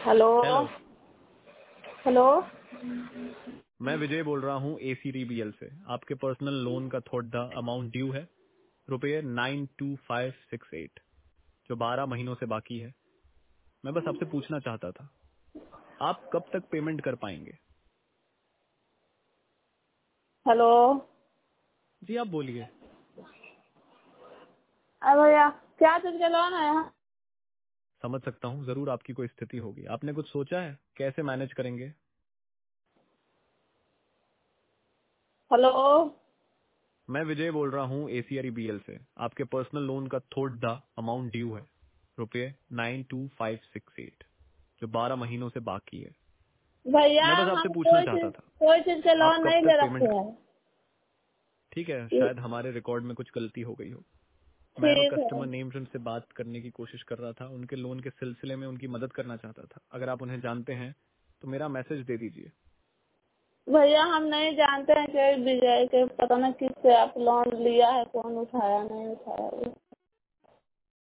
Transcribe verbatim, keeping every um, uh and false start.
Hello hello. Hello मैं विजय बोल रहा हूँ एसीटीबीएल से। आपके पर्सनल लोन का थोड़ा अमाउंट ड्यू है, रुपये nine two five six eight, जो बारह महीनों से बाकी है। मैं बस आपसे पूछना चाहता था, आप कब तक पेमेंट कर पाएंगे? हेलो। जी आप बोलिए। अरे भैया क्या चीज का लोन है? समझ सकता हूँ, जरूर आपकी कोई स्थिति होगी। आपने कुछ सोचा है कैसे मैनेज करेंगे? हेलो। मैं विजय बोल रहा हूँ एसीटीबीएल से। आपके पर्सनल लोन का थोड़ा अमाउंट ड्यू है, रुपये nine two five six eight, जो बारह महीनों से बाकी है। भैया मैं बस आपसे हम पूछना कोई चाहता चीज था, कोई चीज के आप लोन कब नहीं ले तक पेमेंट? रखे हैं। ठीक है, शायद हमारे रिकॉर्ड में कुछ गलती हो गई हो। मैं अब ठीक है कस्टमर नेम से बात करने की कोशिश कर रहा था, उनके लोन के सिलसिले में उनकी मदद करना चाहता था। अगर आप उन्हें जानते हैं तो मेरा मैसेज दे दीजिए। भैया, हम नहीं जानते हैं कि विजय के पता नहीं किससे आप लोन लिया है, कौन उठाया नहीं उठाया।